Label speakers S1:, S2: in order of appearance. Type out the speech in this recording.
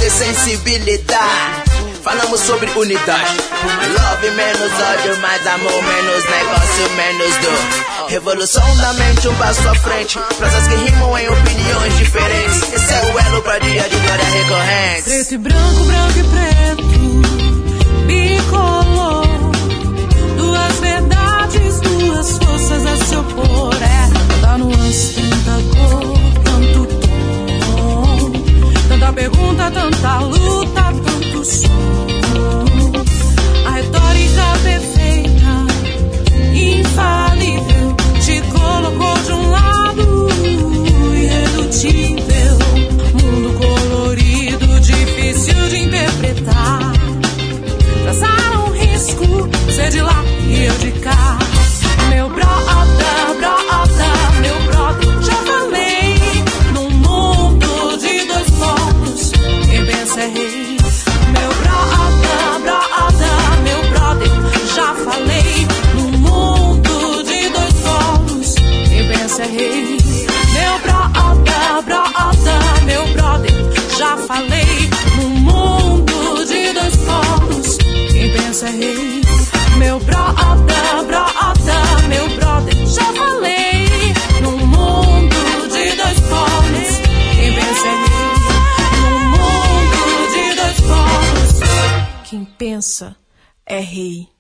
S1: ter sensibilidade. Falamos sobre unidade. Love menos ódio, mais amor, menos negócio, menos dor. Revolução da mente, um passo à frente. Frases que rimam em opiniões diferentes. Esse é o elo pra dia de glória recorrente.
S2: Preto e branco, branco e preto, bicolor. Duas verdades, duas forças a se opor. Tanta nuance, tanta cor, tanto tom. Tanta pergunta, tanta luta, tanto som. A retórica perfeita, infalível, te colocou de um lado irredutível. Mundo colorido, difícil de interpretar. Traçaram um risco, ser de lá e eu de cá. Meu brother, brother, meu brother, já falei. Num mundo de dois polos, quem pensa é rei. Meu brother, brother, meu brother, já falei. Num mundo de dois polos, quem pensa é rei. Meu brother, brother, meu brother, já falei. Num mundo de dois polos, quem pensa é rei. Meu brother, brother, meu brother, já falei. Num mundo de dois polos, quem pensa é rei. Num mundo de dois polos, quem pensa é rei.